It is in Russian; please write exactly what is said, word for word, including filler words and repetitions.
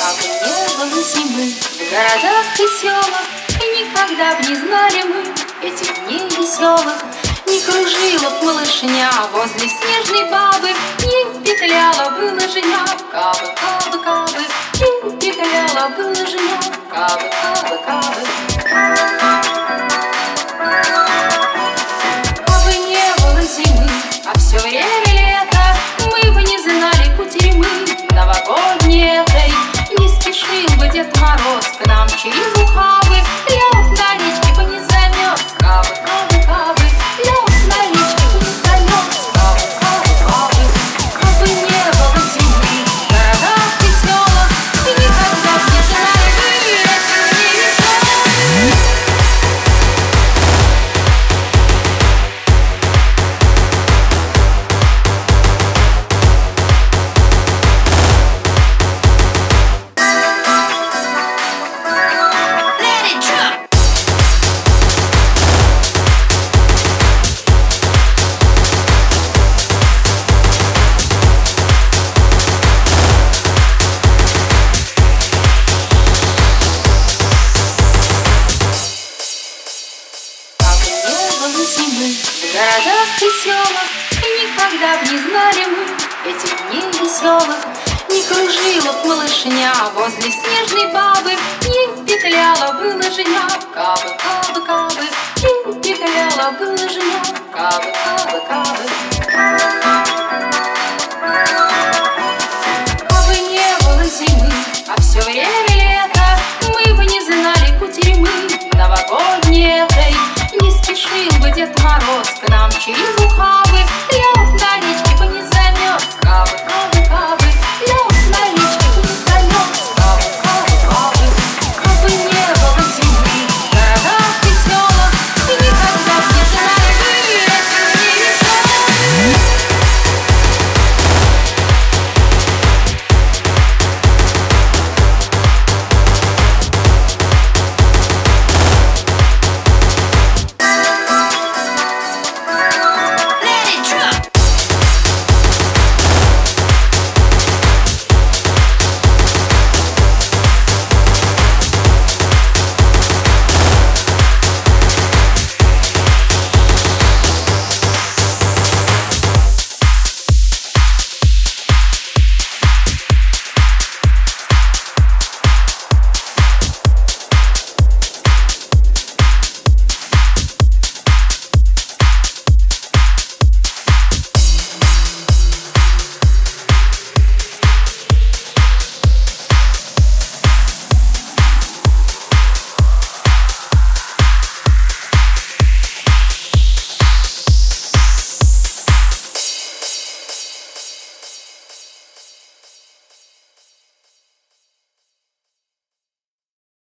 Как бы не было зимы в городах и селах, и никогда б не знали мы этих дней веселых. Не кружила б малышня возле снежной бабы, не петляла бы лыжня, кабы, кабы, кабы, не петляла бы лыжня, кабы, кабы, кабы. Кабы не было зимы, а все время лето, мы бы не знали кутерьмы новогодней этой. Не спешил бы Дед Мороз к нам через ухабы, лед на речке бы не замерз, кабы, кабы, кабы, лед на речке бы не замерз, кабы, кабы, кабы. Кабы не было зимы в городах и селах, и никогда б не знали бы этих дней веселых. Зимы в городах и селах, и никогда б не знали мы этих дней веселых. Не кружила б малышня возле снежной бабы, не петляла бы лыжня, кабы, кабы, кабы, не петляла бы лыжня, кабы, кабы, кабы.